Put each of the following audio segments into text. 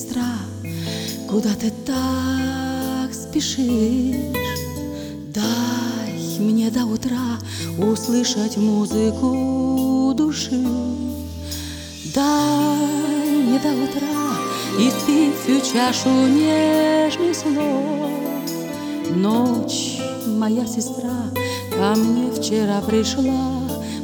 сестра, куда ты так спешишь? Дай мне до утра услышать музыку души. Дай мне до утра испить всю чашу нежных слов. Ночь, моя сестра, ко мне вчера пришла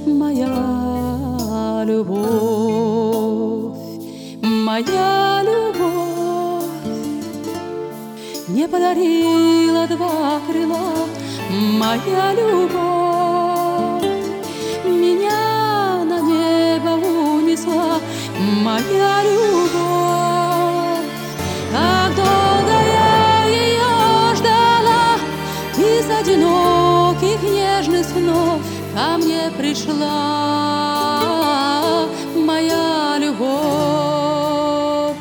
моя любовь. Моя любовь мне подарила два крыла. Моя любовь меня на небо унесла. Моя любовь, как долго я ее ждала, из одиноких нежных снов ко мне пришла моя любовь.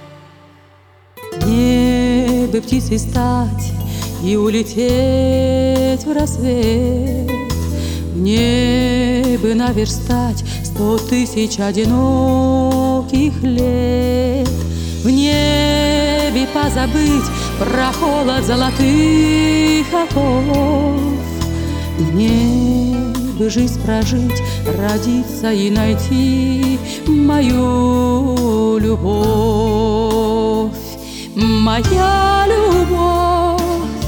Мне бы птицей стать и улететь в рассвет, мне бы наверстать 100 000 одиноких лет, в небе позабыть про холод золотых оков. Мне бы жизнь прожить, родиться и найти мою любовь. Моя любовь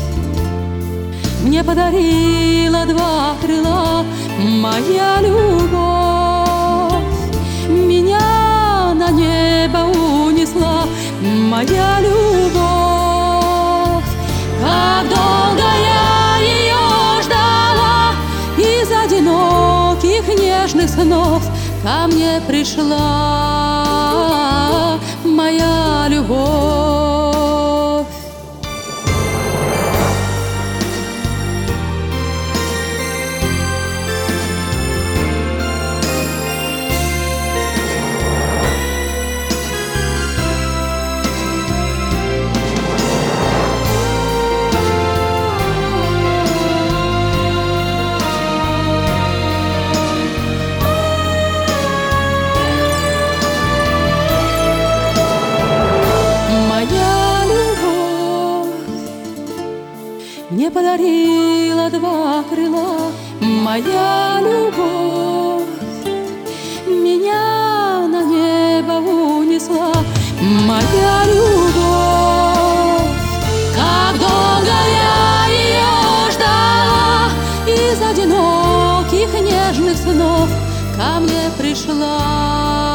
мне подарила два крыла. Моя любовь меня на небо унесла. Моя любовь, как долго я ее ждала, из одиноких нежных снов ко мне пришла моя любовь. Мне подарила два крыла. Моя любовь меня на небо унесла. Моя любовь, как долго я ее ждала, из одиноких нежных снов ко мне пришла